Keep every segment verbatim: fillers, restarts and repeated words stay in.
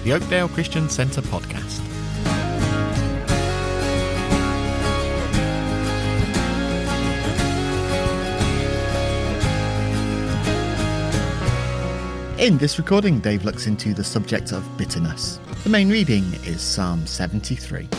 the Oakdale Christian Centre podcast. In this recording, Dave looks into the subject of bitterness. The main reading is Psalm seventy-three.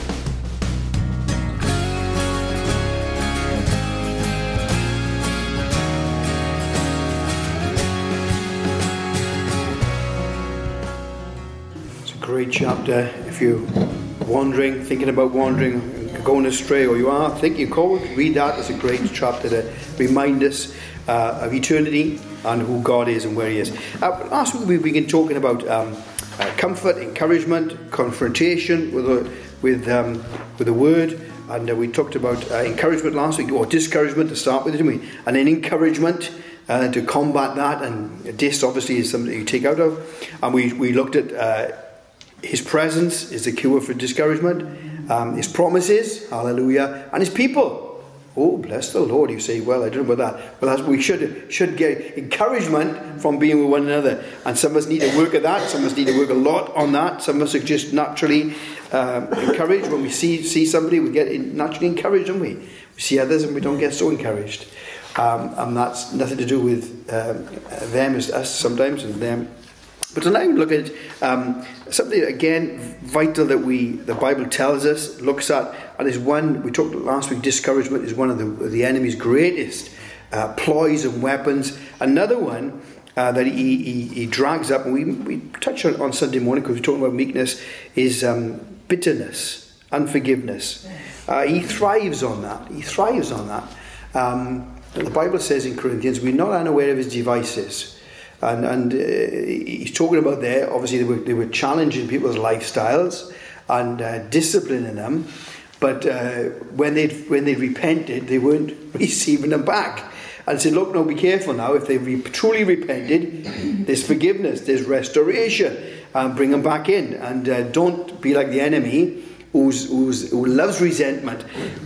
It's a great chapter. If you're wandering, thinking about wandering, going astray, or you are thinking you're called, read that. It's a great chapter to remind us uh, of eternity and who God is and where He is. Uh, last week we began talking about um, uh, comfort, encouragement, confrontation with the, with um, with the Word, and uh, we talked about uh, encouragement last week, or discouragement to start with, didn't we? And then encouragement uh, to combat that, and dis obviously is something that you take out of. And we we looked at uh, His presence is the cure for discouragement, um, His promises, hallelujah, and His people. Oh, bless the Lord, you say. Well, I don't know about that. Well, that's, we should should get encouragement from being with one another. And some of us need to work at that. Some of us need to work a lot on that. Some of us are just naturally um, encouraged. When we see see somebody, we get naturally encouraged, don't we? We see others and we don't get so encouraged. Um, and that's nothing to do with um, them as us sometimes and them. But tonight we look at um, something, again, vital that we the Bible tells us, looks at, and is one, we talked last week, discouragement is one of the, the enemy's greatest uh, ploys and weapons. Another one uh, that he, he, he drags up, and we, we touched on on Sunday morning because we're talking about meekness, is um, bitterness, unforgiveness. Uh, he thrives on that. He thrives on that. Um, the Bible says in Corinthians, we're not unaware of his devices. And, and uh, he's talking about there, obviously they were, they were challenging people's lifestyles and uh, disciplining them, but uh, when they when they repented, they weren't receiving them back. And said, look, no, be careful now. If they re- truly repented, there's forgiveness, there's restoration, and bring them back in. And uh, don't be like the enemy who's, who's, who loves resentment.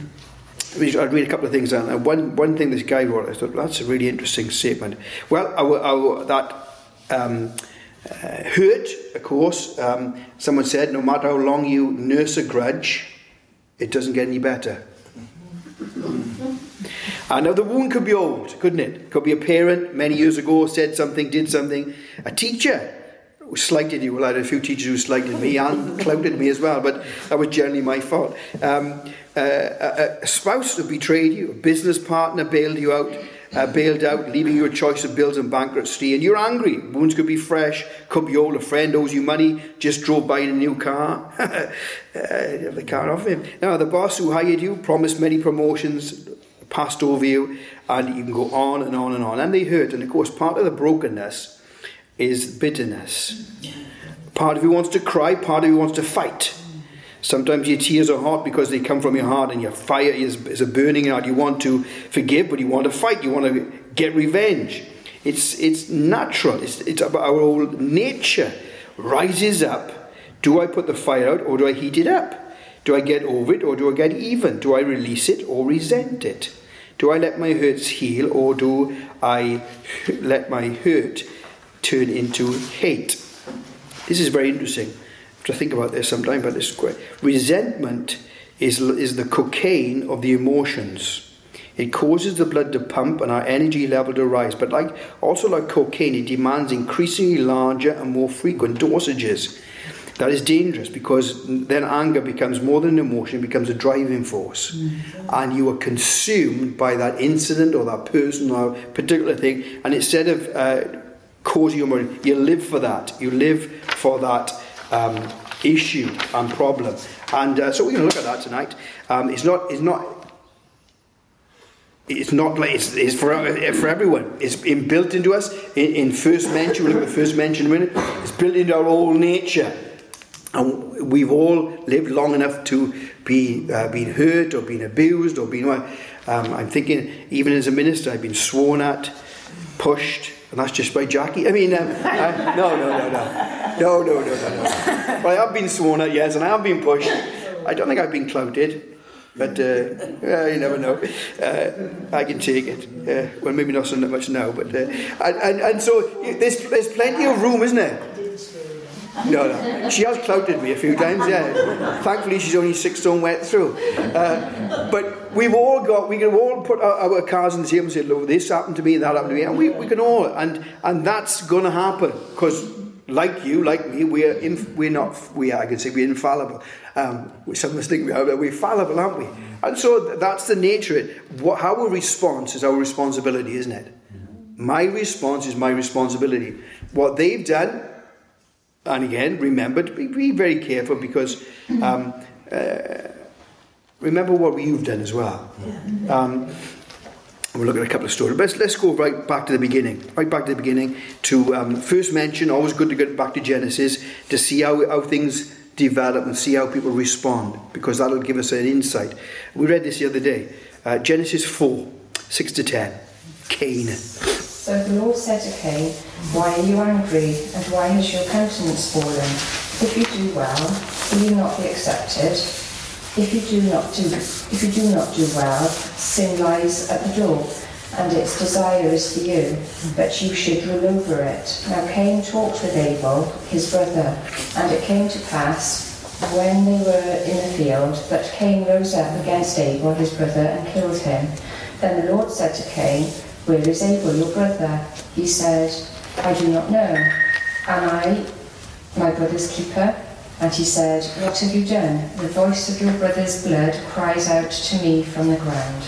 I'll read a couple of things down. And one, one thing this guy wrote, I thought, that's a really interesting statement. Well, our, our, that um, uh, hurt, of course, um, someone said, no matter how long you nurse a grudge, it doesn't get any better. And now the wound could be old, couldn't it? It could be a parent many years ago said something, did something. A teacher who slighted you. Well, I had a few teachers who slighted me and clouted me as well, but that was generally my fault. Um, uh, a, a spouse who betrayed you, a business partner bailed you out, uh, bailed out, leaving you a choice of bills and bankruptcy, and you're angry. Wounds could be fresh, could be old. A friend owes you money, just drove by in a new car. uh, the car off him. Now, the boss who hired you promised many promotions, passed over you, and you can go on and on and on. And they hurt. And of course, part of the brokenness is bitterness. Part of you wants to cry, part of you wants to fight. Sometimes your tears are hot because they come from your heart, and your fire is, is a burning heart. You want to forgive, but you want to fight. You want to get revenge. It's it's natural. It's, it's about our old nature. Rises up. Do I put the fire out, or do I heat it up? Do I get over it, or do I get even? Do I release it, or resent it? Do I let my hurts heal, or do I let my hurt turn into hate? This is very interesting. I have to think about this sometime, but this is great. Resentment is, is the cocaine of the emotions. It causes the blood to pump and our energy level to rise. But like also like cocaine, it demands increasingly larger and more frequent dosages. That is dangerous, because then anger becomes more than an emotion, it becomes a driving force. Mm-hmm. And you are consumed by that incident or that person or particular thing. And instead of uh, causing your money, you live for that. You live for that um, issue and problem. And uh, so we're going to look at that tonight. Um, it's not. It's not. It's not like it's, it's for for everyone. It's inbuilt into us. In, in first mention, we'll look at the first mention in a minute. It's built into our whole nature. And we've all lived long enough to be uh, been hurt or been abused or been. Um, I'm thinking, even as a minister, I've been sworn at, pushed, and that's just by Jackie. I mean, um, I, no, no, no, no, no, no, no, no, no. Well, I have been sworn at, yes, and I have been pushed. I don't think I've been clouted, but uh, well, you never know. Uh, I can take it. Uh, well, maybe not so much now, but uh, and, and and so there's there's plenty of room, isn't there? No, no. She has clouted me a few times, yeah. Thankfully, she's only six stone wet through. Uh, but we've all got, we can all put our, our cards on the table and say, look, this happened to me, that happened to me. And we, we can all, and and that's going to happen. Because like you, like me, we're, inf- we're not, we are, I can say we're infallible. Um, some of us think we are, but we're fallible, aren't we? And so that's the nature of it. What, our response is our responsibility, isn't it? My response is my responsibility. What they've done, and again, remember to be, be very careful, because um, uh, remember what you've done as well. Um, we'll look at a couple of stories. But let's, let's go right back to the beginning. Right back to the beginning to um, first mention. Always good to get back to Genesis to see how, how things develop and see how people respond, because that'll give us an insight. We read this the other day. Uh, Genesis four, six to ten. Cain. So the Lord said to Cain, "Why are you angry, and why has your countenance fallen? If you do well, will you not be accepted? If you do not do, if you do not do well, sin lies at the door, and its desire is for you, but you should rule over it." Now Cain talked with Abel, his brother, and it came to pass, when they were in the field, that Cain rose up against Abel, his brother, and killed him. Then the Lord said to Cain, "Where is Abel, your brother?" He said, "I do not know. Am I my brother's keeper?" And he said, "What have you done? The voice of your brother's blood cries out to me from the ground."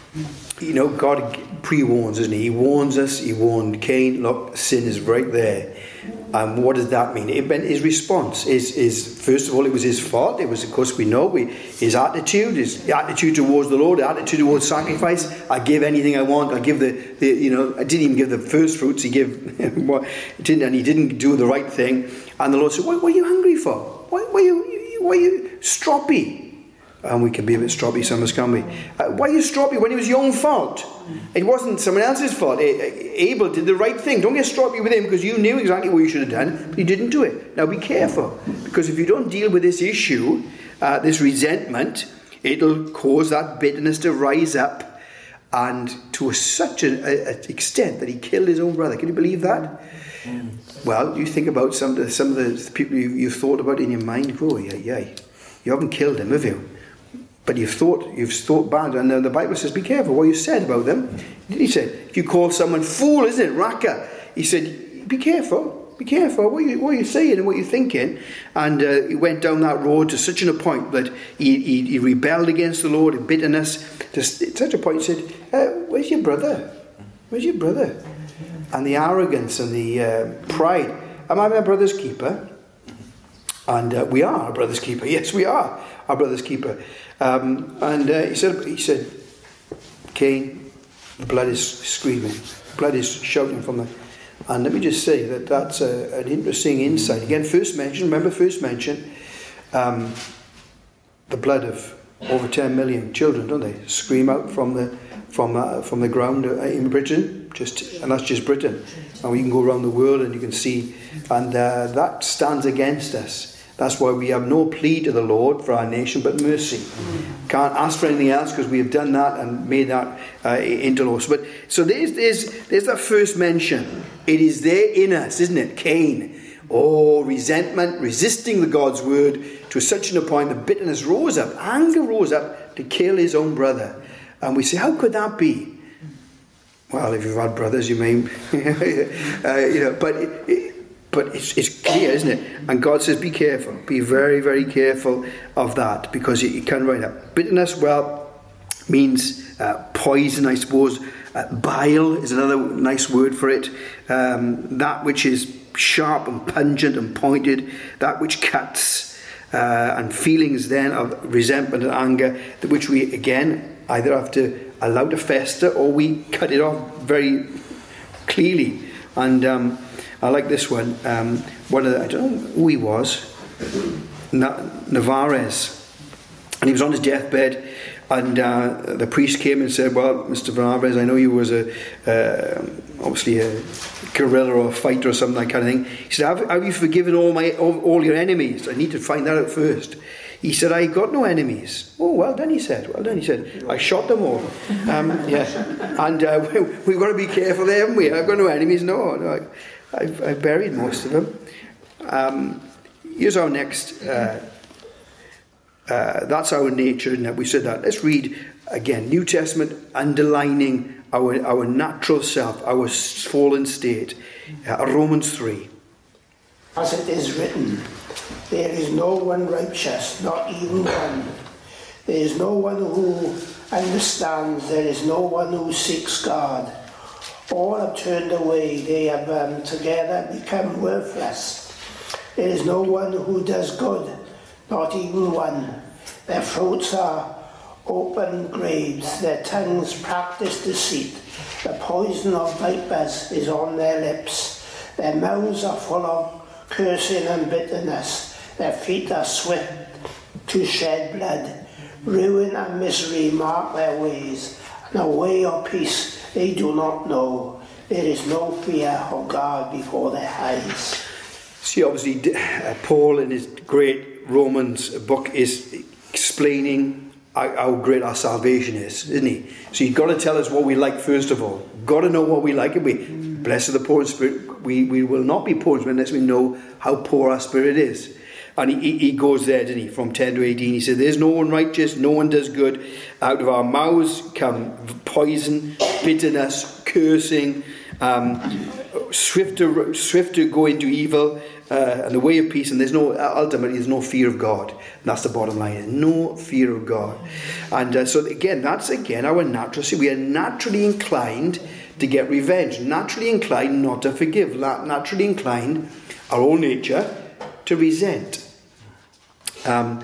You know, God pre-warns, isn't he? He warns us. He warned Cain, look, sin is right there. And um, what does that mean? It meant his response is, is, first of all, it was his fault. It was, of course, we know, we, his attitude, his attitude towards the Lord, attitude towards sacrifice. I give anything I want. I give the, the you know, I didn't even give the first fruits. He gave, didn't, and he didn't do the right thing. And the Lord said, what, what are you hungry for? Why, why, are you, why are you stroppy? And we can be a bit stroppy, some of us, can't we? Uh, why are you stroppy when it was your own fault? It wasn't someone else's fault. Abel did the right thing. Don't get stroppy with him, because you knew exactly what you should have done, but you didn't do it. Now be careful, because if you don't deal with this issue, uh, this resentment, it'll cause that bitterness to rise up, and to a, such an extent that he killed his own brother. Can you believe that? Well, you think about some of the, some of the people you, you've thought about in your mind. Oh, yeah, yeah. You haven't killed him, have you? But you've thought you've thought bad, and the Bible says, be careful what you said about them. He said, if you call someone fool, isn't it, Raka? He said, be careful, be careful what you what you're saying and what you're thinking. And uh, he went down that road to such a point that he, he, he rebelled against the Lord in bitterness. To such a point, he said, uh, "Where's your brother? Where's your brother?" And the arrogance and the uh, pride. Am I my brother's keeper? And uh, we are our brother's keeper. Yes, we are our brother's keeper. Um, and uh, he said, he said, Cain, the blood is screaming, blood is shouting from the. And let me just say that that's a, an interesting insight. Again, first mention, remember first mention, um, the blood of over ten million children, don't they? Scream out from the from uh, from the ground uh, in Britain, just and that's just Britain. And we can go around the world and you can see, and uh, that stands against us. That's why we have no plea to the Lord for our nation, but mercy. Mm. Can't ask for anything else, because we have done that and made that uh, into law. But so there's there's there's that first mention. It is there in us, isn't it? Cain, oh, resentment, resisting the God's word to such an point that bitterness rose up, anger rose up to kill his own brother. And we say, how could that be? Well, if you've had brothers, you may, uh, you know, but. It, it, But it's, it's clear, isn't it? And God says, be careful. Be very, very careful of that, because it, it can rise up. Bitterness, well, means uh, poison, I suppose. Uh, bile is another nice word for it. Um, that which is sharp and pungent and pointed. That which cuts. Uh, and feelings then of resentment and anger, which we, again, either have to allow to fester or we cut it off very clearly. And... Um, I like this one. Um, one of the, I don't know who he was, Na- Navarez, and he was on his deathbed, and uh, the priest came and said, "Well, Mister Navarez, I know you was a uh, obviously a guerrilla or a fighter or something, that kind of thing." He said, "Have, have you forgiven all my all, all your enemies? I need to find that out first." He said, "I got no enemies." "Oh, well done," he said. "Well done," he said. "I shot them all." Um, yeah, and uh, we, we've got to be careful there, haven't we? I've got no enemies. No, no. I, I've, I've buried most of them. Um, here's our next, uh, uh, that's our nature, and we said that. Let's read again, New Testament underlining our, our natural self, our fallen state. Uh, Romans three. As it is written, there is no one righteous, not even one. There is no one who understands, there is no one who seeks God. All have turned away, they have um, together become worthless. There is no one who does good, not even one. Their throats are open graves, their tongues practice deceit. The poison of vipers is on their lips. Their mouths are full of cursing and bitterness. Their feet are swift to shed blood. Ruin and misery mark their ways, and a way of peace they do not know. There is no fear of God before their eyes. See, obviously, uh, Paul in his great Romans book is explaining how, how great our salvation is, isn't he? So you've got to tell us what we like first of all. Got to know what we like. And we, blessed are the poor in spirit, we, we will not be poor unless we know how poor our spirit is. And he, he goes there, didn't he, from ten to eighteen. He said, there's no one righteous, no one does good. Out of our mouths come poison, bitterness, cursing, um, swift, to, swift to go into evil, uh, and the way of peace. And there's no, ultimately, there's no fear of God. And that's the bottom line, no fear of God. And uh, so, again, that's, again, our natural. See, we are naturally inclined to get revenge, naturally inclined not to forgive, naturally inclined, our own nature, to resent. Um,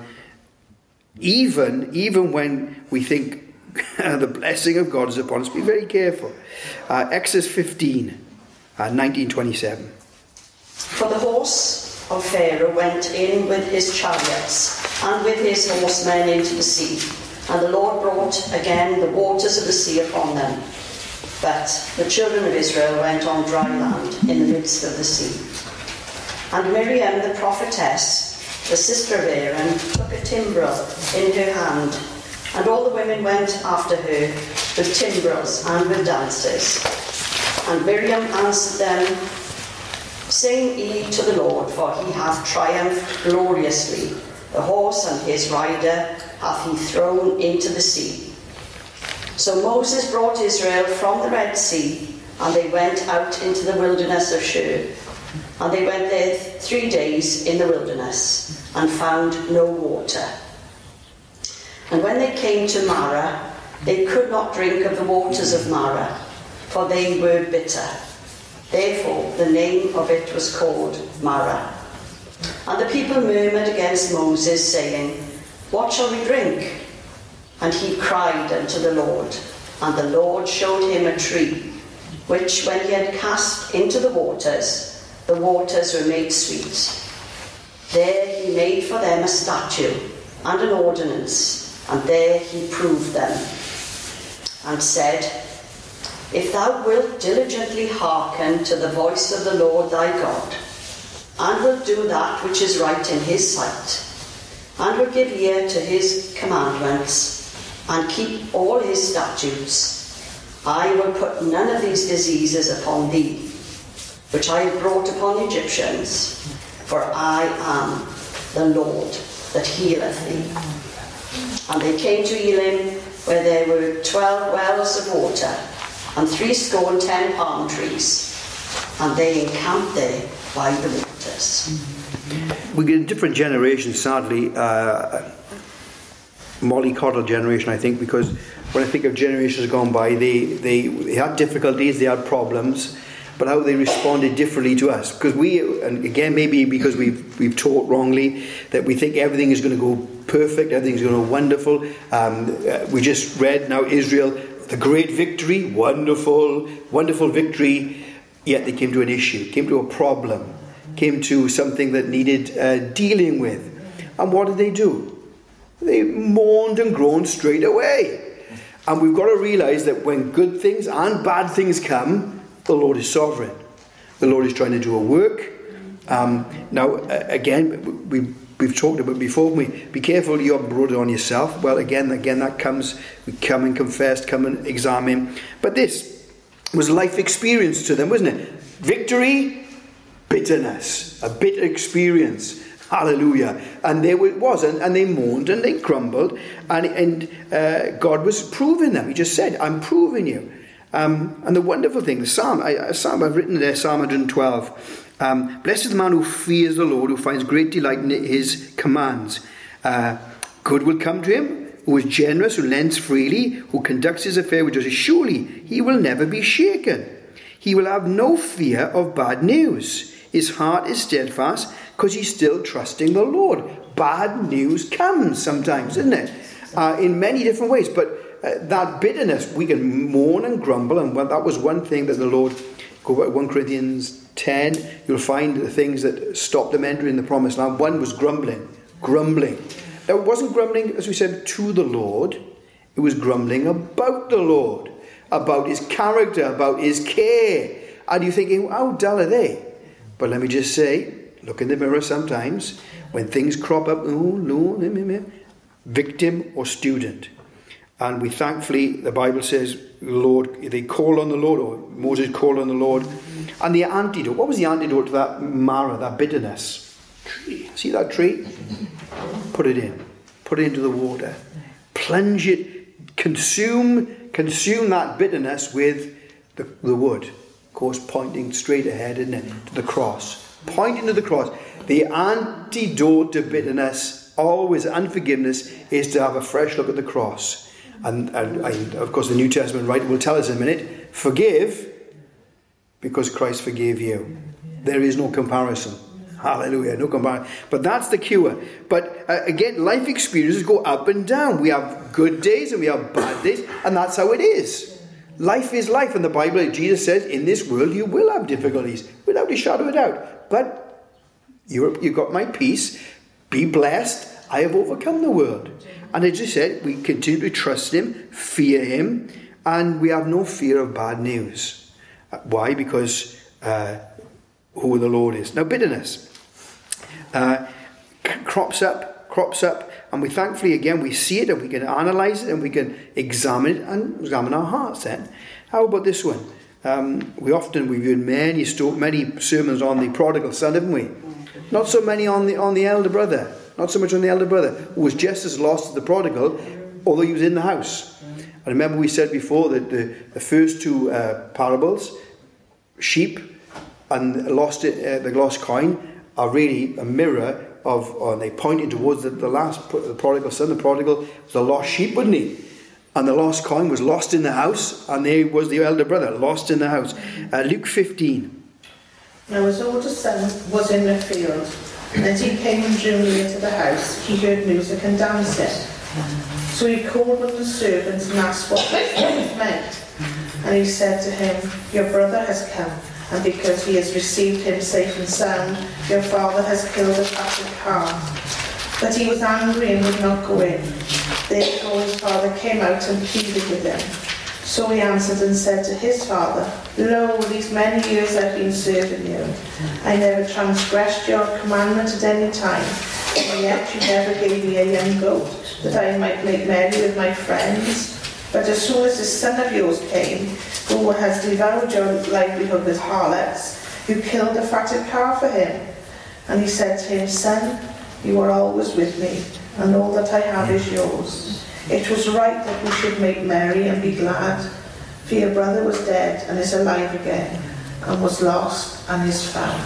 even even when we think the blessing of God is upon us, be very careful. Uh, Exodus fifteen, uh, nineteen twenty-seven. For the horse of Pharaoh went in with his chariots and with his horsemen into the sea, and the Lord brought again the waters of the sea upon them. But the children of Israel went on dry land in the midst of the sea. And Miriam the prophetess, the sister of Aaron, took a timbrel in her hand, and all the women went after her with timbrels and with dances. And Miriam answered them, Sing ye to the Lord, for he hath triumphed gloriously. The horse and his rider hath he thrown into the sea. So Moses brought Israel from the Red Sea, and they went out into the wilderness of Shur. And they went there three days in the wilderness, and found no water. And when they came to Marah, they could not drink of the waters of Marah, for they were bitter. Therefore the name of it was called Marah. And the people murmured against Moses, saying, What shall we drink? And he cried unto the Lord, and the Lord showed him a tree, which when he had cast into the waters, the waters were made sweet. There he made for them a statue and an ordinance, and there he proved them, and said, If thou wilt diligently hearken to the voice of the Lord thy God, and wilt do that which is right in his sight, and will give ear to his commandments, and keep all his statutes, I will put none of these diseases upon thee, which I have brought upon the Egyptians, for I am the Lord that healeth thee. And they came to Elim, where there were twelve wells of water, and threescore and ten palm trees, and they encamped there by the waters. We get a different generation, sadly, uh, mollycoddle generation, I think, because when I think of generations gone by, they, they, they had difficulties, they had problems, but how they responded differently to us. Because we, and again, maybe because we've, we've taught wrongly, that we think everything is going to go perfect, everything's going to go wonderful. Um, uh, we just read now Israel, the great victory, wonderful, wonderful victory, yet they came to an issue, came to a problem, came to something that needed uh, dealing with. And what did they do? They mourned and groaned straight away. And we've got to realise that when good things and bad things come, the Lord is sovereign. The Lord is trying to do a work. Um, now, uh, again, we, we've talked about before, we be careful you haven't brought it on yourself. Well, again, again, that comes, we come and confess, come and examine. But this was life experience to them, wasn't it? Victory, bitterness, a bitter experience. Hallelujah. And there it was, and, and they mourned and they grumbled, and, and uh, God was proving them. He just said, I'm proving you. Um, and the wonderful thing, the Psalm, I, Psalm I've written there, Psalm one twelve, um, blessed is the man who fears the Lord, who finds great delight in his commands. Uh, good will come to him, who is generous, who lends freely, who conducts his affair with justice. Surely he will never be shaken. He will have no fear of bad news. His heart is steadfast because he's still trusting the Lord. Bad news comes sometimes, isn't it? Uh, in many different ways. But uh, that bitterness, we can mourn and grumble. And well, that was one thing that the Lord, go back to First Corinthians ten, you'll find the things that stopped them entering the promised land. One was grumbling. Grumbling. Now, it wasn't grumbling, as we said, to the Lord. It was grumbling about the Lord, about his character, about his care. And you're thinking, how dull are they? But let me just say, look in the mirror sometimes, when things crop up, oh, no, victim or student. And we thankfully, the Bible says, Lord, they call on the Lord, or Moses called on the Lord. And the antidote, what was the antidote to that Mara, that bitterness? Tree. See that tree? Put it in. Put it into the water. Plunge it. Consume, consume that bitterness with the, the wood. Of course, pointing straight ahead, isn't it? To the cross. Pointing to the cross. The antidote to bitterness, always unforgiveness, is to have a fresh look at the cross. And, and, and of course, the New Testament writer will tell us in a minute, forgive because Christ forgave you. There is no comparison. Hallelujah, no comparison. But that's the cure. But uh, again, life experiences go up and down. We have good days and we have bad days, and that's how it is. Life is life, and the Bible, Jesus says, in this world you will have difficulties, without a shadow of a doubt. But you're, you've got my peace. Be blessed. I have overcome the world. And as I said, we continue to trust him, fear him, and we have no fear of bad news. Why? Because uh, who the Lord is. Now, bitterness uh, crops up, crops up, and we thankfully, again, we see it and we can analyse it and we can examine it and examine our hearts then. How about this one? Um, we often, we've heard many, many sermons on the prodigal son, haven't we? Not so many on the on the elder brother. Not so much on the elder brother, who was just as lost as the prodigal, although he was in the house. I remember we said before that the, the first two uh, parables, sheep and lost it, uh, the lost coin, are really a mirror of, or they pointed towards the, the last, the prodigal son. The prodigal was a lost sheep, wasn't he? And the lost coin was lost in the house, and there was the elder brother, lost in the house. Uh, Luke fifteen. Now his older son was in the field, and as he came and drew near to the house, he heard music and dancing. So he called one of the servants and asked what this meant. And he said to him, your brother has come, and because he has received him safe and sound, your father has killed a fatted calf. But he was angry and would not go in. Therefore his father came out and pleaded with him. So he answered and said to his father, lo, these many years I've been serving you. I never transgressed your commandment at any time, and yet you never gave me a young goat, that I might make merry with my friends. But as soon as this son of yours came, who has devoured your livelihood with harlots, you killed a fatted calf for him. And he said to him, son, you are always with me, and all that I have is yours. It was right that we should make merry and be glad, for your brother was dead and is alive again, and was lost and is found.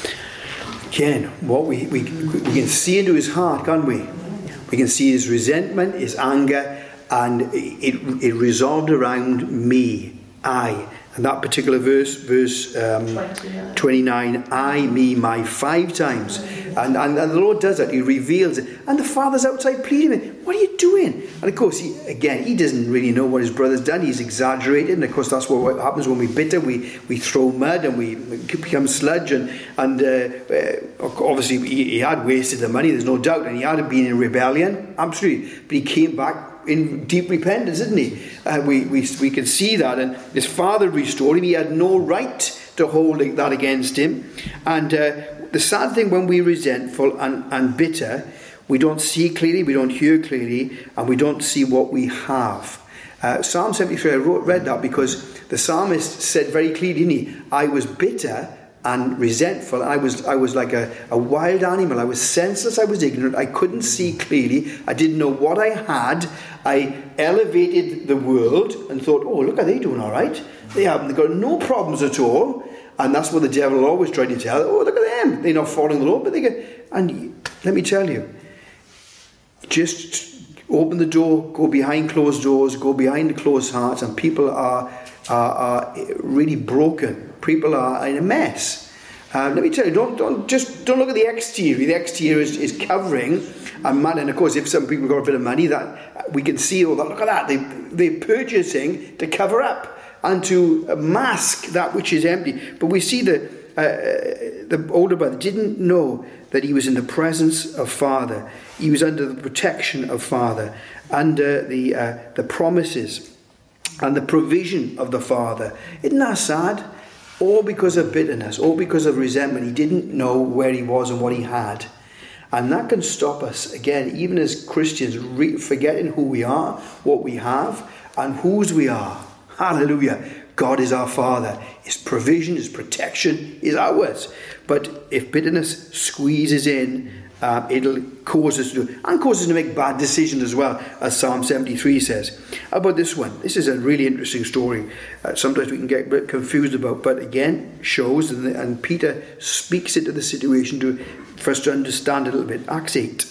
Again, what we, we, we can see into his heart, can't we? We can see his resentment, his anger, and it, it resolved around me, I. And that particular verse, verse um, twenty-nine. twenty-nine, I, me, my, five times. And, and, and the Lord does that. He reveals it. And the father's outside pleading with him. What are you doing? And of course, he, again, he doesn't really know what his brother's done. He's exaggerated. And of course, that's what happens when we bitter. We, we throw mud and we become sludge. And, and uh, obviously, he, he had wasted the money, there's no doubt. And he had been in rebellion. Absolutely. But he came back in deep repentance, isn't he? Uh, we, we we can see that, and his father restored him. He had no right to hold that against him. And uh, the sad thing, when we're resentful and, and bitter, we don't see clearly, we don't hear clearly, and we don't see what we have. Uh, Psalm seventy-three, I wrote, read that because the psalmist said very clearly, didn't he? I was bitter and resentful. I was I was like a, a wild animal. I was senseless. I was ignorant. I couldn't see clearly. I didn't know what I had. I elevated the world and thought, oh, look, are they doing all right? They haven't. They've got no problems at all. And that's what the devil will always try to tell. Oh, look at them. They're not following the law, but they get... And let me tell you, just open the door, go behind closed doors, go behind the closed hearts, and people are are, are really broken. People are in a mess. Uh, let me tell you, don't don't just don't look at the exterior. The exterior is, is covering and man. And of course, if some people got a bit of money, that we can see all that. Look at that. They they're purchasing to cover up and to mask that which is empty. But we see that uh, the older brother didn't know that he was in the presence of Father. He was under the protection of Father, under the uh, the promises and the provision of the Father. Isn't that sad? All because of bitterness, all because of resentment. He didn't know where he was and what he had. And that can stop us, again, even as Christians, re- forgetting who we are, what we have, and whose we are. Hallelujah. God is our Father. His provision, His protection is ours. But if bitterness squeezes in, uh, it'll cause us to do, and cause us to make bad decisions as well, as Psalm seventy-three says. How about this one? This is a really interesting story. Uh, sometimes we can get a bit confused about, but again, shows, and, the, and Peter speaks into the situation to, for us to understand a little bit. Acts eight.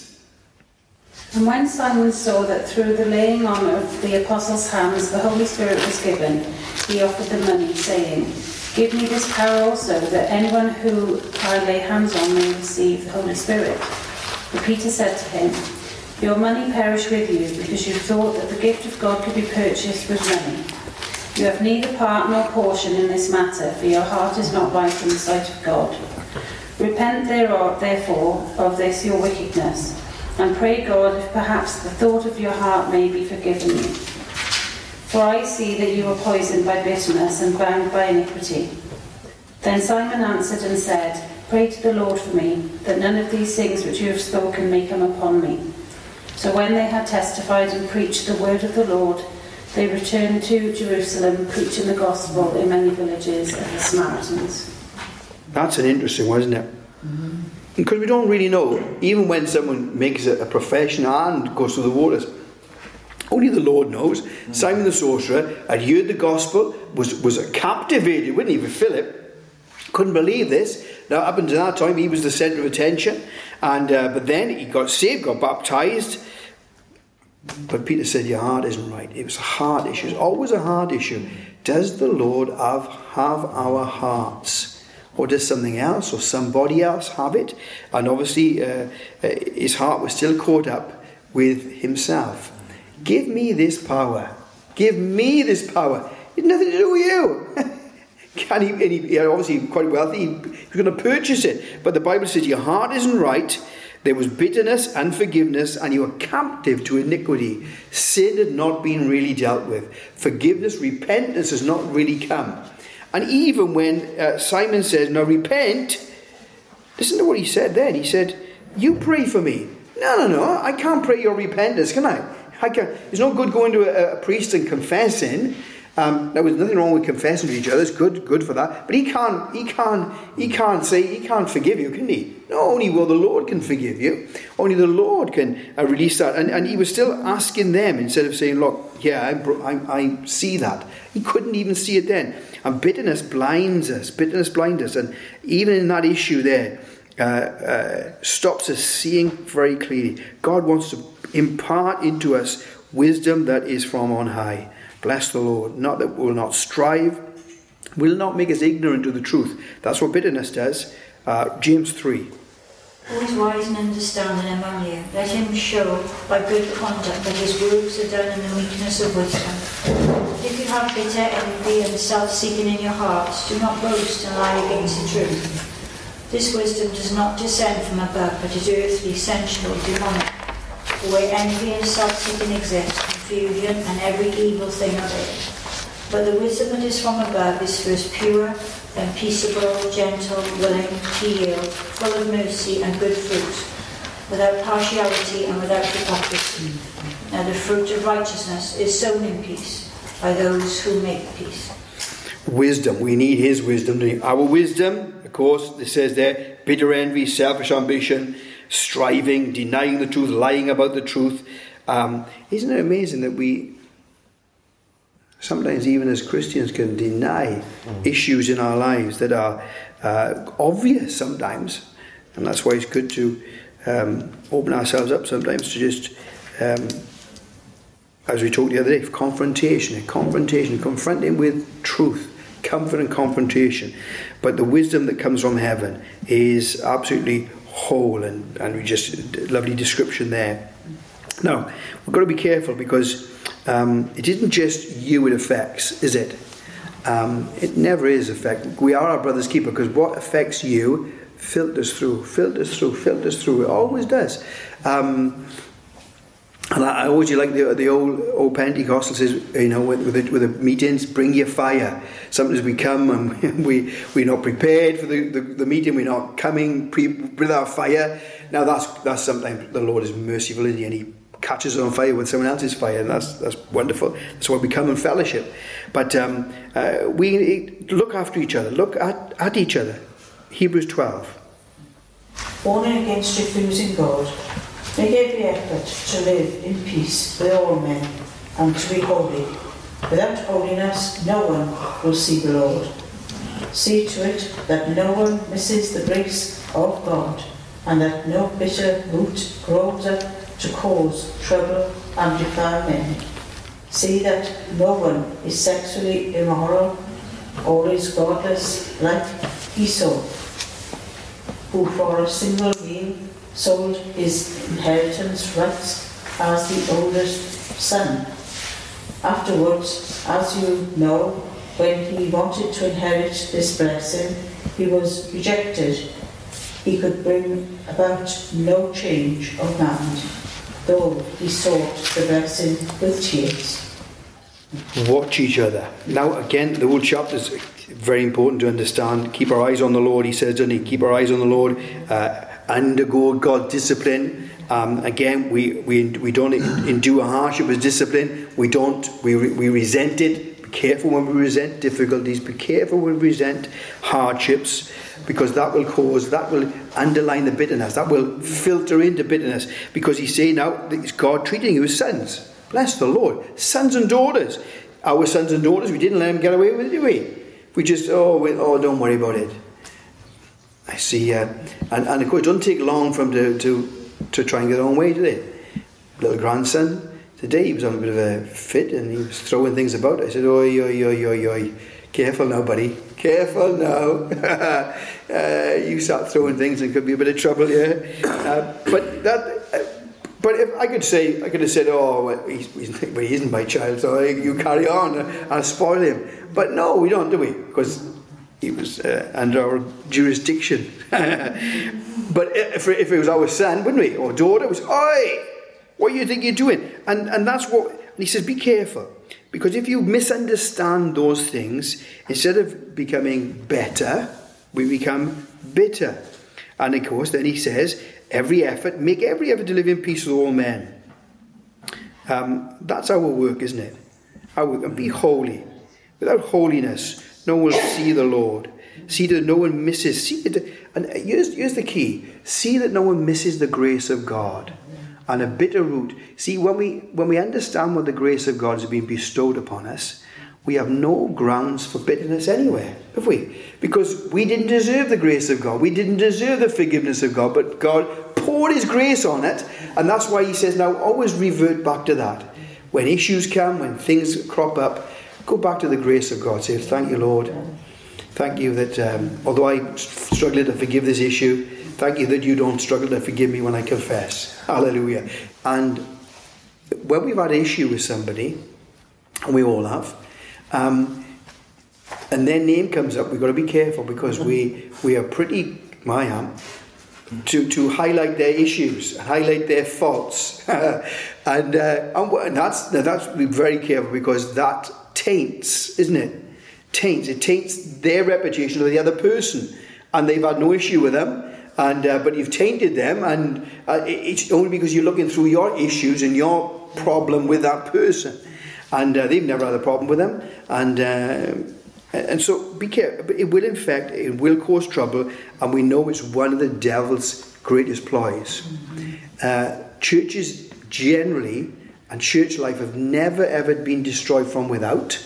And when Simon saw that through the laying on of the apostles' hands the Holy Spirit was given, he offered the money, saying, "Give me this power also, that anyone who I lay hands on may receive the Holy Spirit." But Peter said to him, "Your money perish with you, because you thought that the gift of God could be purchased with money. You have neither part nor portion in this matter, for your heart is not right in the sight of God. Repent thereof, therefore, of this your wickedness, and pray God if perhaps the thought of your heart may be forgiven you. For I see that you are poisoned by bitterness and bound by iniquity." Then Simon answered and said, "Pray to the Lord for me, that none of these things which you have spoken may come upon me." So when they had testified and preached the word of the Lord, they returned to Jerusalem, preaching the gospel in many villages of the Samaritans. That's an interesting one, isn't it? Mm-hmm. Because we don't really know, even when someone makes a, a profession and goes through the waters, only the Lord knows. Mm-hmm. Simon the sorcerer had heard the gospel, was, was captivated, wouldn't he, with Philip. Couldn't believe this. Now, up until that time, he was the centre of attention. and uh, But then he got saved, got baptised. But Peter said, your heart isn't right. It was a heart issue. It's always a heart issue. Does the Lord have, have our hearts? Or does something else or somebody else have it? And obviously uh, uh, his heart was still caught up with himself. Give me this power. Give me this power. It's nothing to do with you. Can he, and he, he obviously quite wealthy. He, he was going to purchase it. But the Bible says your heart isn't right. There was bitterness, unforgiveness, and you were captive to iniquity. Sin had not been really dealt with. Forgiveness, repentance has not really come. And even when uh, Simon says, now repent, listen to what he said then. He said, you pray for me. No, no, no, I can't pray your repentance, can I? I can't. It's no good going to a, a priest and confessing. Um, there was nothing wrong with confessing to each other. It's good, good for that. But he can't, he can't, he can't say, he can't forgive you, can he? No, only well the Lord can forgive you. Only the Lord can uh, release that. And, and he was still asking them instead of saying, look, yeah, I, I, I see that. He couldn't even see it then. And bitterness blinds us. Bitterness blinds us. And even in that issue there, uh, uh, stops us seeing very clearly. God wants to impart into us wisdom that is from on high. Bless the Lord. Not that we will not strive, will not make us ignorant of the truth. That's what bitterness does. Uh, James three. Who is wise and understanding among you? Let him show by good conduct that his works are done in the meekness of wisdom. If you have bitter envy and self-seeking in your hearts, do not boast and lie against the truth. This wisdom does not descend from above, but is earthly, sensual, demonic. For where envy and self-seeking exist, confusion and every evil thing of it. But the wisdom that is from above is first pure, then peaceable, gentle, willing, to yield, full of mercy and good fruit, without partiality and without hypocrisy. Now the fruit of righteousness is sown in peace by those who make peace. wisdom. We need his wisdom. Our wisdom, of course, it says there, bitter envy, selfish ambition, striving, denying the truth, lying about the truth. Um, isn't it amazing that we, sometimes even as Christians, can deny mm. issues in our lives that are uh, obvious sometimes. And that's why it's good to um, open ourselves up sometimes to just, um, as we talked the other day, confrontation, confrontation, confronting with truth, comfort and confrontation. But the wisdom that comes from heaven is absolutely whole, and, and we just, lovely description there. Now, we've got to be careful because um, it isn't just you it affects, is it? Um, it never is affect. We are our brother's keeper, because what affects you filters through, filters through, filters through. It always does. Um, and I, I always like the the old old Pentecostal says, you know, with with the, with the meetings, bring your fire. Sometimes we come and we we're not prepared for the, the, the meeting. We're not coming pre, with our fire. Now that's that's sometimes the Lord is merciful, and he catches on fire with someone else's fire, and that's that's wonderful. That's why we come in fellowship. But um, uh, we look after each other, look at, at each other. Hebrews twelve. Warning against refusing God. Make every effort to live in peace with all men and to be holy. Without holiness, no one will see the Lord. See to it that no one misses the grace of God, and that no bitter root grows up to cause trouble and defile many. See that no one is sexually immoral or is godless like Esau, who for a single meal sold his inheritance rights as the oldest son. Afterwards, as you know, when he wanted to inherit this blessing, he was rejected. He could bring about no change of mind, though he sought the blessing with tears. Watch each other. Now, again, the whole chapter is very important to understand. Keep our eyes on the Lord, he says, doesn't he? Keep our eyes on the Lord. Uh, undergo God's discipline. Um, again, we, we we don't endure hardship as discipline. We don't. We we resent it. Be careful when we resent difficulties. Be careful when we resent hardships, because that will cause, that will underline the bitterness. That will filter into bitterness. Because he's saying now, it's God treating you as sons. Bless the Lord. Sons and daughters. Our sons and daughters, we didn't let them get away with it, did we? We just, oh, we, oh, don't worry about it. I see. Uh, and, and of course, it doesn't take long for them to, to, to try and get their own way, do they? Little grandson, today he was on a bit of a fit and he was throwing things about. I said, oi, oi, oi, oi, oi. Careful now, buddy. Careful now. uh, you start throwing things and it could be a bit of trouble, yeah? Uh, but that... Uh, But if I could say, I could have said, oh, well, he's, he's, well, he isn't my child, so you carry on, I'll spoil him. But no, we don't, do we? Because he was uh, under our jurisdiction. But if, if it was our son, wouldn't we? Or daughter, it was, oi, what do you think you're doing? And, and that's what, and he says, be careful. Because if you misunderstand those things, instead of becoming better, we become bitter. And of course, then he says, every effort, make every effort to live in peace with all men. Um, that's our work, isn't it? Our work. And be holy. Without holiness, no one will see the Lord. See that no one misses. See that, and here's, here's the key. See that no one misses the grace of God. And a bitter root. See, when we when we understand what the grace of God has been bestowed upon us, we have no grounds for bitterness anywhere, have we? Because we didn't deserve the grace of God. We didn't deserve the forgiveness of God. But God poured his grace on it. And that's why he says, now always revert back to that. When issues come, when things crop up, go back to the grace of God. Say, thank you, Lord. Thank you that, um, although I struggle to forgive this issue, thank you that you don't struggle to forgive me when I confess. Hallelujah. And when we've had an issue with somebody, and we all have, Um, and their name comes up, we've got to be careful, because we we are pretty, I am, to, to highlight their issues, highlight their faults. and, uh, and that's that's be very careful, because that taints, isn't it? Taints. It taints their reputation of the other person. And they've had no issue with them. And uh, but you've tainted them, and uh, it's only because you're looking through your issues and your problem with that person. And uh, they've never had a problem with them. And uh, And, and so be careful. But it will infect, it will cause trouble, and we know it's one of the devil's greatest ploys. Mm-hmm. Uh, churches generally and church life have never ever been destroyed from without,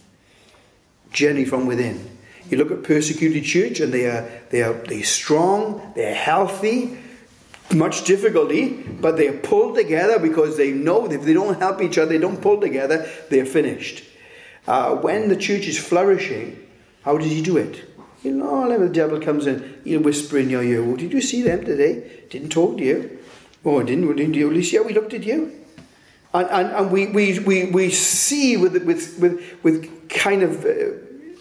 generally from within. You look at persecuted church, and they are they are they're strong, they're healthy, much difficulty, but they are pulled together because they know that if they don't help each other, they don't pull together, they're finished. Uh, when the church is flourishing, how does he do it? You know, the devil comes in, he'll whisper in your ear, "Oh, did you see them today? Didn't talk to you. Oh, didn't didn't you? At least, yeah, we looked at you." And and, and we, we, we, we see with with with with kind of uh,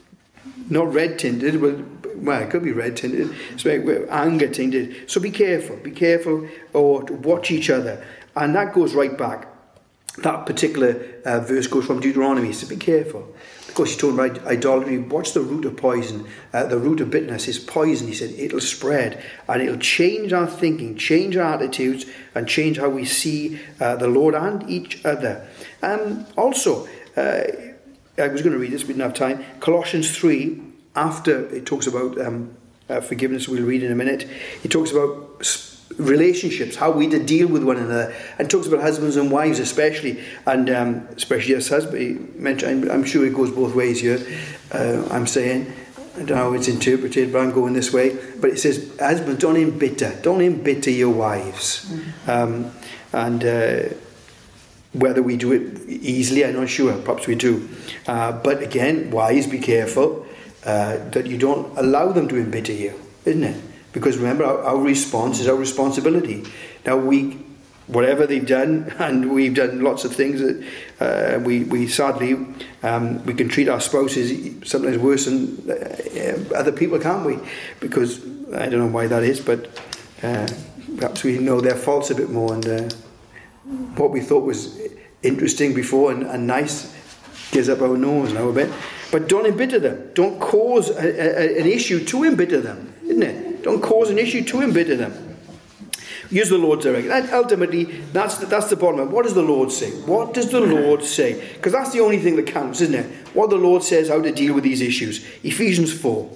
not red tinted, but well, it could be red tinted, anger tinted. So be careful, be careful, or watch each other, and that goes right back. That particular uh, verse goes from Deuteronomy. So be careful. Of course, he's talking about idolatry. Watch the root of poison. Uh, the root of bitterness is poison. He said it'll spread and it'll change our thinking, change our attitudes, and change how we see uh, the Lord and each other. Um, also, uh, I was going to read this, we didn't have time. Colossians three, after it talks about um, uh, forgiveness, we'll read in a minute. It talks about relationships, how we to deal with one another, and talks about husbands and wives especially, and um, especially as husband. I'm, I'm sure it goes both ways here. Uh, I'm saying, I don't know how it's interpreted, but I'm going this way. But it says, husbands, don't embitter, don't embitter your wives. Um, and uh, whether we do it easily, I'm not sure. Perhaps we do. Uh, but again, wives, be careful uh, that you don't allow them to embitter you, isn't it? Because remember, our, our response is our responsibility. Now, we, whatever they've done, and we've done lots of things that uh, we, we sadly, um, we can treat our spouses sometimes worse than uh, other people, can't we? Because, I don't know why that is, but uh, perhaps we know their faults a bit more, and uh, what we thought was interesting before and, and nice gives up our nose now a bit. But don't embitter them. Don't cause a, a, an issue to embitter them, isn't it? Don't cause an issue to embitter them. Use the Lord's direction. And ultimately, that's the, that's the bottom line. What does the Lord say? What does the Lord say? Because that's the only thing that counts, isn't it? What the Lord says, how to deal with these issues. Ephesians four.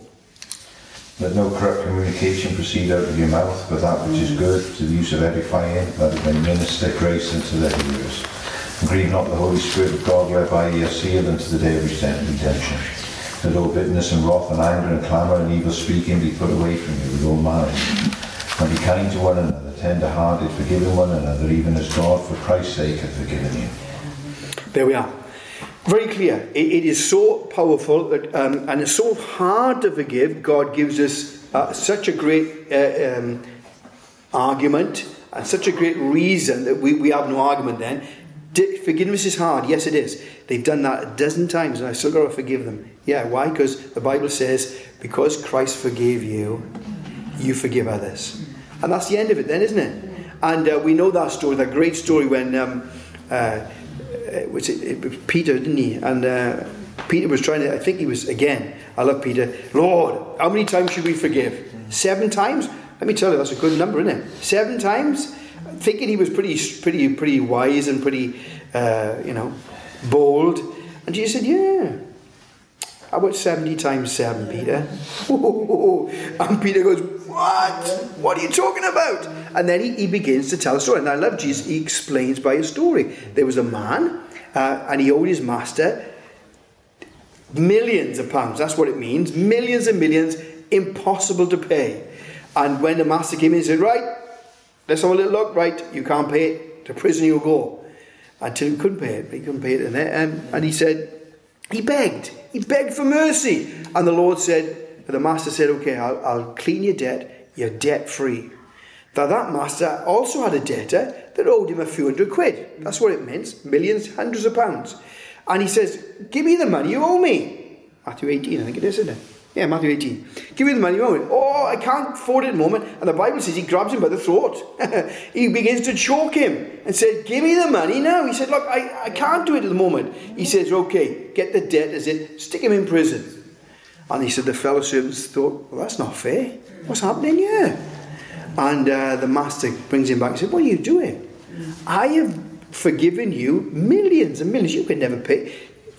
Let no corrupt communication proceed out of your mouth, but that which is good, to the use of edifying, that it may minister grace unto the hearers. And grieve not the Holy Spirit of God, whereby ye are sealed unto the day of redemption. Let all bitterness and wrath and anger and clamour and evil speaking be put away from you with all malice. And be kind to one another, tender-hearted, forgiving one another, even as God, for Christ's sake, hath forgiven you. There we are. Very clear. It, it is so powerful that, um, and it's so hard to forgive. God gives us uh, such a great uh, um, argument and such a great reason that we, we have no argument then. D- forgiveness is hard. Yes, it is. They've done that a dozen times and I've still got to forgive them. Yeah, why? Because the Bible says, because Christ forgave you, you forgive others. And that's the end of it then, isn't it? And uh, we know that story, that great story when um, uh, was it, it was Peter, didn't he? And uh, Peter was trying to, I think he was, again, I love Peter, Lord, how many times should we forgive? Seven times? Let me tell you, that's a good number, isn't it? Seven times? Thinking he was pretty, pretty, pretty wise and pretty, uh, you know, bold. And Jesus said, yeah. How about seventy times seven, Peter? And Peter goes, what? What are you talking about? And then he, he begins to tell a story. And I love Jesus. He explains by a story. There was a man, uh, and he owed his master millions of pounds. That's what it means. Millions and millions, impossible to pay. And when the master came in, he said, right, let's have a little look. Right, you can't pay it. To prison you'll go. Until he couldn't pay it. He couldn't pay it. And, then, and he said, he begged. He begged for mercy. And the Lord said, the master said, okay, I'll, I'll clean your debt. You're debt free. Now that master also had a debtor that owed him a few hundred quid. That's what it means. Millions, hundreds of pounds. And he says, give me the money you owe me. Matthew eighteen, I think it is, isn't it? Yeah, Matthew eighteen. Give me the money you owe me. Oh, I can't afford it at the moment. And the Bible says he grabs him by the throat. He begins to choke him and said, give me the money now. He said, look, I, I can't do it at the moment. He says, okay, get the debt as it, stick him in prison. And he said, the fellow servants thought, well, that's not fair. What's happening here? And uh, the master brings him back and said, what are you doing? I have forgiven you millions and millions. You can never pay.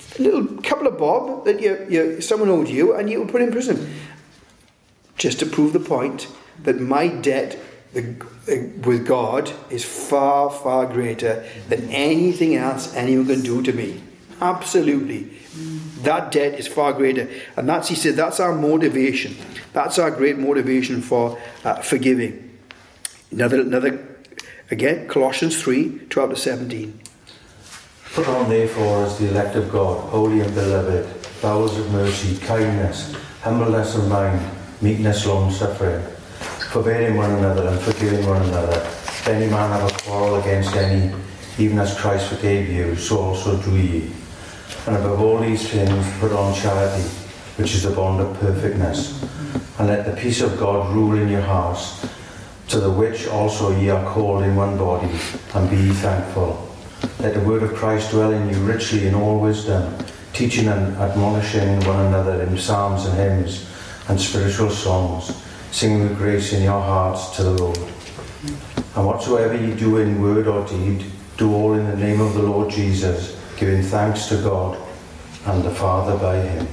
a little couple of bob that you, you, someone owed you, and you were put in prison. Just to prove the point that my debt with God is far, far greater than anything else anyone can do to me. Absolutely. That debt is far greater. And that's, he said, that's our motivation. That's our great motivation for uh, forgiving. Another, another, again, Colossians three, twelve to seventeen. Put on therefore as the elect of God, holy and beloved, bowels of mercy, kindness, humbleness of mind, meekness, long-suffering, forbearing one another and forgiving one another. If any man have a quarrel against any, even as Christ forgave you, so also do ye. And above all these things put on charity, which is the bond of perfectness. And let the peace of God rule in your hearts, to the which also ye are called in one body, and be ye thankful. Let the word of Christ dwell in you richly in all wisdom, teaching and admonishing one another in psalms and hymns and spiritual songs, singing with grace in your hearts to the Lord. And whatsoever ye do in word or deed, do all in the name of the Lord Jesus, giving thanks to God and the Father by him.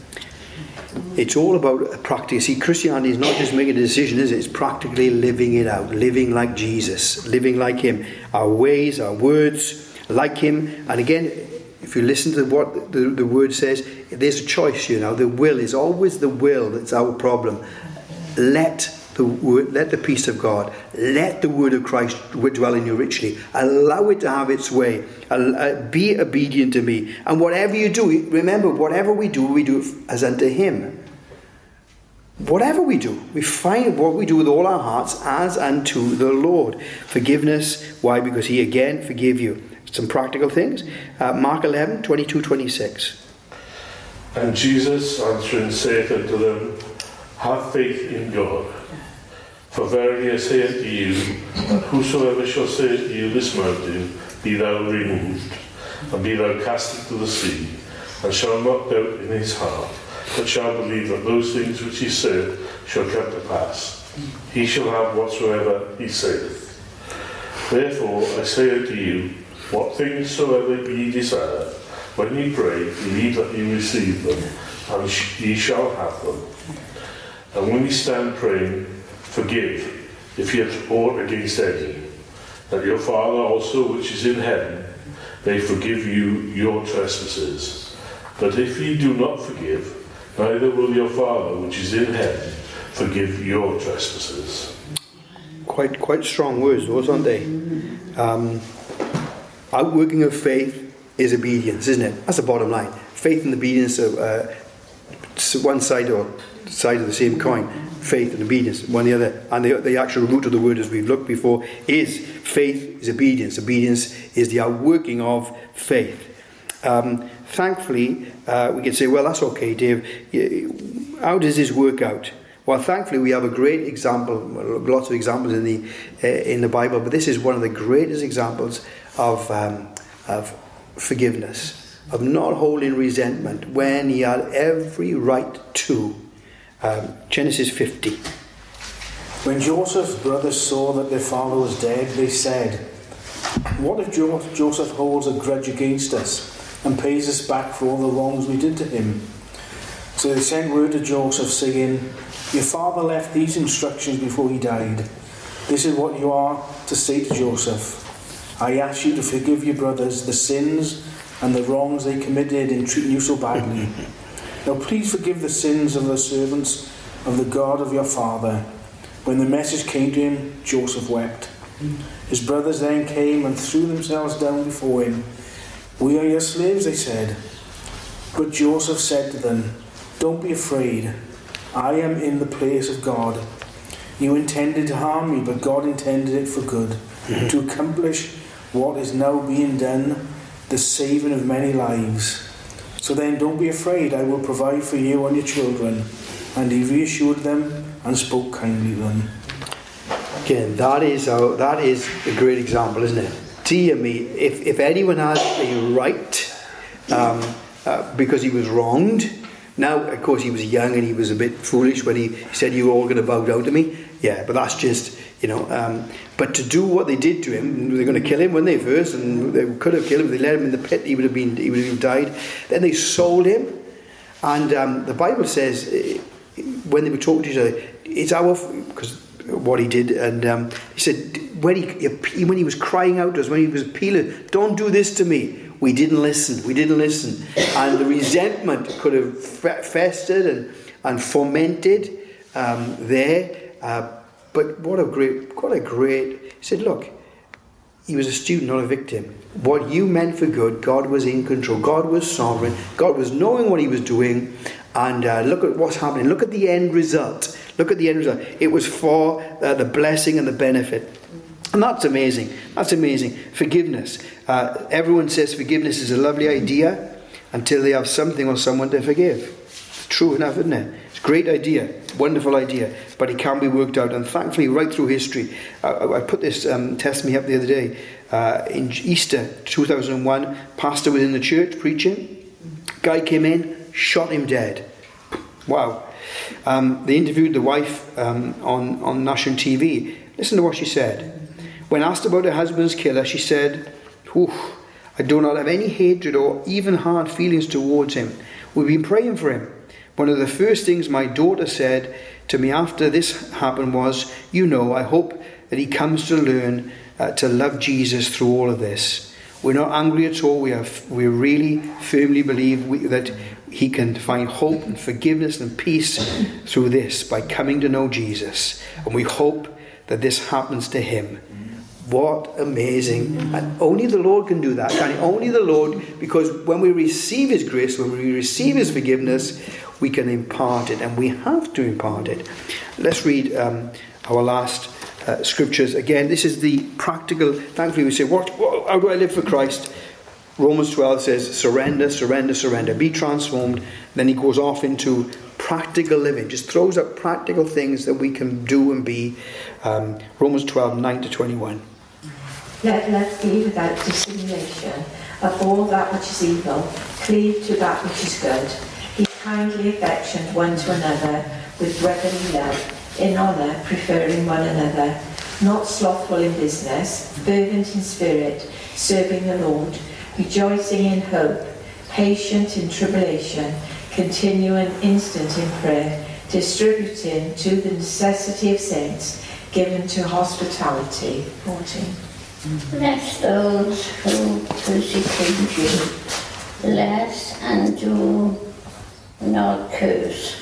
It's all about practice. See, Christianity is not just making a decision, is it? It's practically living it out, living like Jesus, living like him. Our ways, our words, like him. And again, if you listen to what the, the word says, there's a choice, you know. The will is always the will that's our problem. Let the word, let the peace of God, let the word of Christ dwell in you richly. Allow it to have its way. Be obedient to me. And whatever you do, remember, whatever we do, we do it as unto him. Whatever we do, we find what we do with all our hearts as unto the Lord. Forgiveness, why? Because he again forgave you. Some practical things. Uh, Mark eleven, twenty-two, twenty-six. And Jesus answering saith unto them, have faith in God. For verily I say unto you, that whosoever shall say unto you this mountain, be thou removed, and be thou cast into the sea, and shall not doubt in his heart, but shall believe that those things which he said shall come to pass, he shall have whatsoever he saith. Therefore I say unto you, what things soever ye desire, when ye pray, believe that ye receive them, and ye shall have them. And when ye stand praying, forgive, if ye have aught against any, that your Father also which is in heaven may forgive you your trespasses. But if ye do not forgive, neither will your Father which is in heaven forgive your trespasses. Quite, quite strong words, those, aren't they? Um, outworking of faith is obedience, isn't it? That's the bottom line. Faith and obedience are uh, one side or side of the same coin. Faith and obedience, one the other. And the, the actual root of the word, as we've looked before, is faith is obedience. Obedience is the outworking of faith. Um, thankfully, uh, we can say, well, that's okay, Dave. How does this work out? Well, thankfully, we have a great example, lots of examples in the uh, in the Bible, but this is one of the greatest examples of um, of forgiveness, of not holding resentment when he had every right to. Um, Genesis fifty. When Joseph's brothers saw that their father was dead, they said, what if jo- Joseph holds a grudge against us and pays us back for all the wrongs we did to him? So they sent word to Joseph, saying, your father left these instructions before he died. This is what you are to say to Joseph. I ask you to forgive your brothers the sins and the wrongs they committed in treating you so badly. Now please forgive the sins of the servants of the God of your father. When the message came to him, Joseph wept. His brothers then came and threw themselves down before him. We are your slaves, they said. But Joseph said to them, don't be afraid. I am in the place of God. You intended to harm me, but God intended it for good, to accomplish what is now being done, the saving of many lives. So then don't be afraid, I will provide for you and your children. And he reassured them and spoke kindly to them. Again, that is our, that is a great example, isn't it? Dear me, if, if anyone has a right um, uh, because he was wronged, now of course he was young and he was a bit foolish when he said you were all going to bow down to me. Yeah, but that's just, You know, um, but to do what they did to him, they're going to kill him, weren't they, first? And they could have killed him. If they let him in the pit, he would have been, he would have died. Then they sold him. And um, the Bible says, when they were talking to each other, it's our, because what he did, and um, he said, when he, when he was crying out to us, when he was appealing, don't do this to me. We didn't listen. We didn't listen. And the resentment could have festered and, and fomented um, there. Uh, But what a great, what a great, he said, look, he was a student, not a victim. What you meant for good, God was in control. God was sovereign. God was knowing what he was doing. And uh, look at what's happening. Look at the end result. Look at the end result. It was for uh, the blessing and the benefit. And that's amazing. That's amazing. Forgiveness. Uh, everyone says forgiveness is a lovely idea until they have something or someone to forgive. It's true enough, isn't it? It's a great idea. Wonderful idea, but it can be worked out, and thankfully right through history. uh, I put this um, testimony up the other day. Uh, in Easter two thousand one, pastor was in the church preaching, guy came in, shot him dead. Wow. Um, they interviewed the wife um, on, on national T V. Listen to what she said. When asked about her husband's killer, she said, "Oof, I do not have any hatred or even hard feelings towards him. We've been praying for him. One of the first things my daughter said to me after this happened was, you know, I hope that he comes to learn uh, to love Jesus through all of this. We're not angry at all. We have, we really firmly believe we, that he can find hope and forgiveness and peace through this by coming to know Jesus. And we hope that this happens to him." What amazing. And only the Lord can do that. And only the Lord, because when we receive his grace, when we receive his forgiveness, we can impart it, and we have to impart it. Let's read um, our last uh, scriptures. Again, this is the practical. Thankfully, we say, what, what, how do I live for Christ? Romans twelve says, surrender, surrender, surrender. Be transformed. Then he goes off into practical living. Just throws up practical things that we can do and be. Um, Romans twelve, nine to twenty-one. Let love be without dissimulation. Abhor that which is evil. Cleave to that which is good. Be kindly affectioned one to another with brotherly love, in honour preferring one another. Not slothful in business, fervent in spirit, serving the Lord, rejoicing in hope, patient in tribulation, continuing instant in prayer, distributing to the necessity of saints, given to hospitality. fourteen. Bless those who persecute you. Bless and do not curse.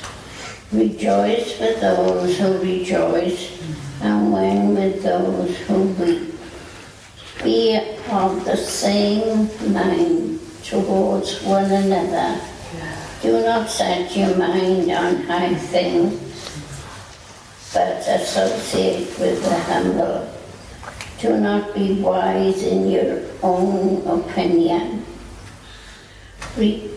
Rejoice with those who rejoice, and weep with those who weep. Be of the same mind towards one another. Do not set your mind on high things, but associate with the humble. Do not be wise in your own opinion. Re-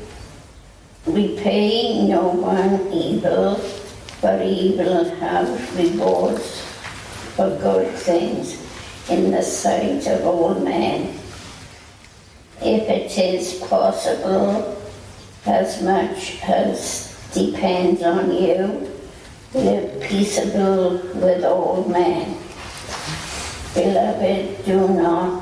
repay no one evil, for evil have rewards for good things in the sight of all men. If it is possible, as much as depends on you, live peaceable with all men. Beloved, do not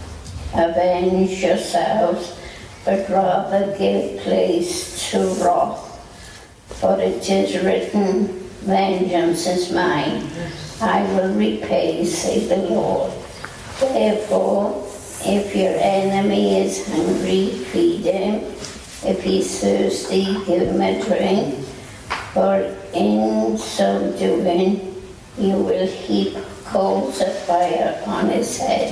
avenge yourselves, but rather give place to wrath. For it is written, vengeance is mine, I will repay, saith the Lord. Therefore, if your enemy is hungry, feed him. If he's thirsty, give him a drink. For in so doing, you will heap coals of fire on his head.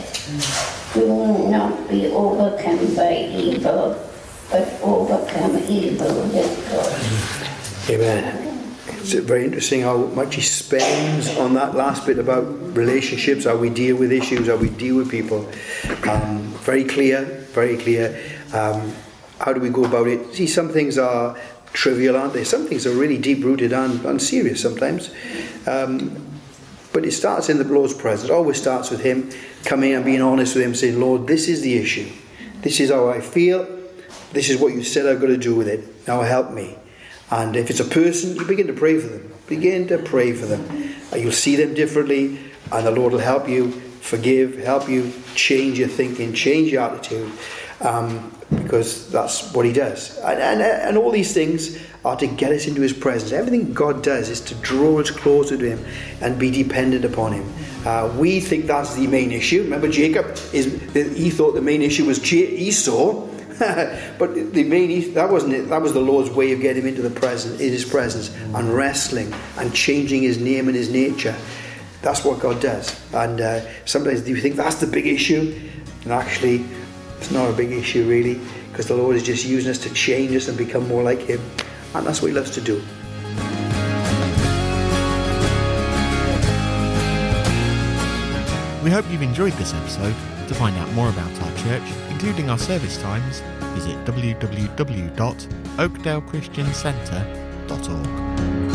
Do not be overcome by evil, but overcome evil with good. Amen. It's very interesting how much he spends on that last bit about relationships, how we deal with issues, how we deal with people. Um, very clear, very clear. Um, how do we go about it? See, some things are trivial, aren't they? Some things are really deep-rooted and, and serious sometimes. Um, But it starts in the Lord's presence. It always starts with him coming and being honest with him, saying, Lord, this is the issue. This is how I feel. This is what you said I've got to do with it. Now help me. And if it's a person, you begin to pray for them. Begin to pray for them. and you'll see them differently, and the Lord will help you forgive, help you change your thinking, change your attitude, um, because that's what he does. And, and, and all these things are to get us into his presence. Everything God does is to draw us closer to him and be dependent upon him. Uh, we think that's the main issue. Remember, Jacob, is he thought the main issue was Esau, but the main that wasn't it. That was the Lord's way of getting him into the presence, in his presence, and wrestling and changing his name and his nature. That's what God does. And uh, sometimes you think that's the big issue, and actually it's not a big issue really, because the Lord is just using us to change us and become more like him, and that's what he loves to do. We hope you've enjoyed this episode. To find out more about our church, including our service times, visit w w w dot oakdale christian centre dot org.